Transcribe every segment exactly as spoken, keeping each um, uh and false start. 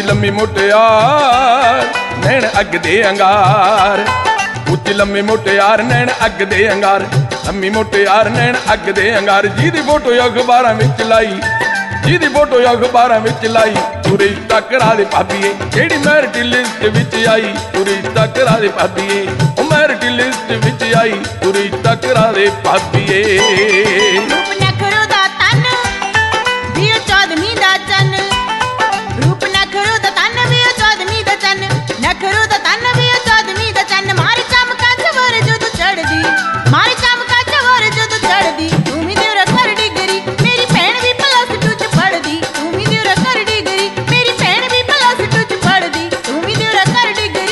लम्मी मुटियार नैन अग दे अंगार, उच्ची लम्मी मुटियार नैन अग दे अंगार, लम्मी मुटियार नैन अग दे अंगार। जिहदी फोटो अखबारां विच लाई, जिहदी फोटो अखबारां विच लाई, तू रिश्ता करा दे भाबीए जेहड़ी मैरिट लिस्ट विच आई, तू रिश्ता करा दे भाबीए ओ मैरिट लिस्ट विच आई, तू रिश्ता करा दे भाबीए। रूप नखरो दा तन भी ओ चौदहवीं दा चन, रूप नखरो दा तन भी ओ चौदहवीं दा चन, नखरो दा तन भी ओ चौदहवीं दा चन। मारी चमका चवर जदों चढ़दी, मारी चमका चवर जदों चढ़दी, तू भी तेरा कर डिगरी मेरी भैन भी प्लस टू च पढ़दी, तू भी तेरा कर डिगरी मेरी भैन भी प्लस टू च पढ़दी, तू भी तेरा कर डिगरी।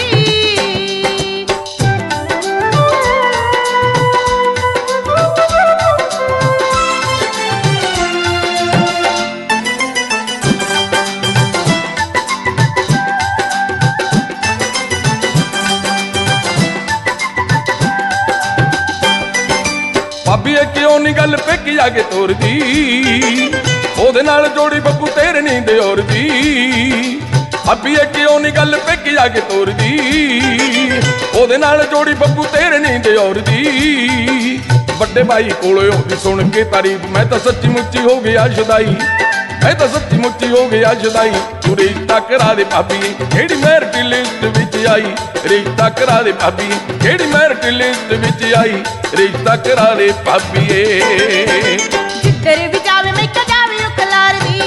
भाबीए क्यों नी गल पेकी जाके तोरदी, ओदे नाल जोड़ी बब्बू तेरे नी दियोर दी। भाबीए क्यों नी गल पेकी जाके तोरदी, ओदे नाल जोड़ी बब्बू तेरे नी दियोर दी। बड़े भाई कोलों भी सुन के तारीफ मैं तो सच्ची मुच्ची हो गया शुदाई, मैं तो सच्ची मुच्ची हो गया शुदाई। तू रिश्ता करा दे भाबीए जेहड़ी मैरिट लिस्ट विच आई, रिश्ता करा दे भाबीए जेहड़ी मैरिट लिस्ट विच आई, रिश्ता करा दे भाबीए। जिधर भी जावे मैं जावे ओ खलार दी,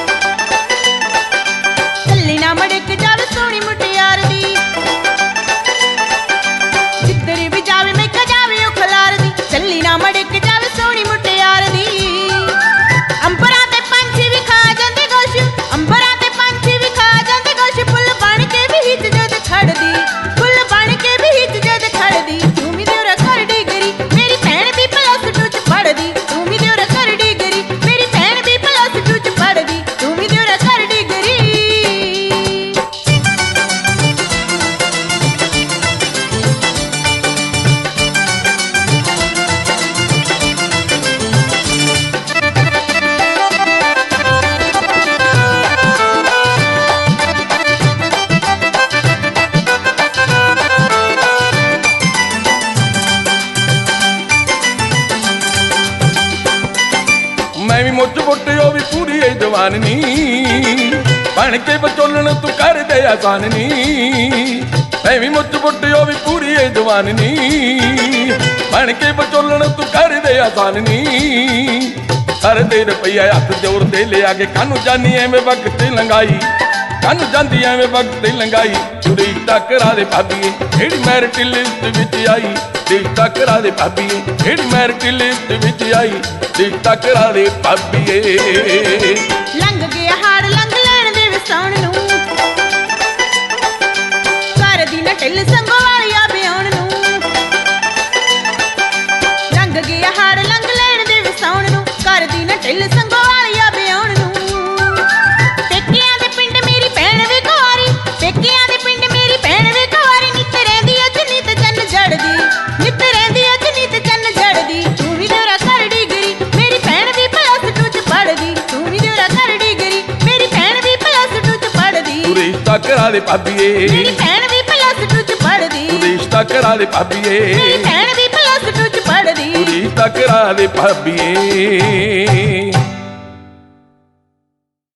चली ना मड़क जावे सोहनी मुटियार दी। जिधर भी जावे मैं जावे ओ खलार दी, चली ना मड़क जावे सोहनी मुटियार दी। अंबरां ते पंछी भी खा जांदे गोश, अंबरां ते पंछी भी खा जांदे गोश, फुल बन के भी हिच जद खड़दी, फुल बन के भी हिच जद खड़दी, तू भी तेरा कर डिगरी मेरी भैन भी प्लस टू च पढ़दी, तू भी तेरा कर डिगरी मेरी भैन भी प्लस टू च पढ़दी, तू भी तेरा कर डिगरी। मैं भी मुझ बुट्टे हो भी पूरी है जवान नी, बन के बचोलन तू कर दे आसान नी। मैं भी मुझ बुट्टे हो भी पूरी है जवान नी, बन के बचोलन तू कर दे आसान नी। सर दे रुपया हथ जोर दे ले आगे कानू जानी एवें वक्त लंघाई, कानू जांदी एवें वक्त लंघाई। तू रिश्ता करा दे भाबीए जेहड़ी मैरिट लिस्ट विच आई, रिश्ता करा दे भाबीए जेहड़ी मैरिट लिस्ट विच आई, रिश्ता करा दे भाबीए। लंघ गया हाड़ लंघ लैण दे वसाउण नूं, कर दी ना ढिल संगो वालिया बिआउण नूं। लंघ गया हाड़ लंघ लैण दे वसाउण नूं, कर दी ना ढिल संगो वालिया बिआउण नूं। पेकिਆਂ ਦੇ ਪਿੰਡ ਮੇਰੀ ਭੈਣ ਵੀ ਕੁਆਰੀ, पेकिਆਂ ਦੇ ਪਿੰਡ ਮੇਰੀ ਭੈਣ ਵੀ ਕੁਆਰੀ, ਨਿੱਤ ਰਹਿੰਦੀ ਅੱਜ ਨਿੱਤ ਚੰਨ ਜੜਦੀ, ਨਿੱਤ ਰਹਿੰਦੀ ਅੱਜ ਨਿੱਤ ਚੰਨ ਜੜਦੀ, ਤੂੰ ਵੀ ਤੇਰਾ ਕਰ ਡਿਗਰੀ ਮੇਰੀ ਭੈਣ ਵੀ ਪਲੱਸ ਟੂ ਚ ਪੜਦੀ, ਤੂੰ ਵੀ ਤੇਰਾ ਕਰ ਡਿਗਰੀ ਮੇਰੀ ਭੈਣ ਵੀ ਪਲੱਸ ਟੂ ਚ ਪੜਦੀ। ਤੂੰ ਰਿਸ਼ਤਾ ਕਰਾ ਦੇ ਭਾਬੀਏ ਮੇਰੀ ਭੈਣ ਵੀ ਪਲੱਸ ਟੂ ਚ ਪੜਦੀ, ਤੂੰ ਰਿਸ਼ਤਾ ਕਰਾ ਦੇ ਭਾਬੀਏ ਮੇਰੀ ਭੈਣ ਵੀ ਪਲੱਸ ਟੂ ਚ ਪੜਦੀ। ਤੂੰ ਰਿਸ਼ਤਾ ਕਰਾ ਦੇ ਭਾਬੀਏ।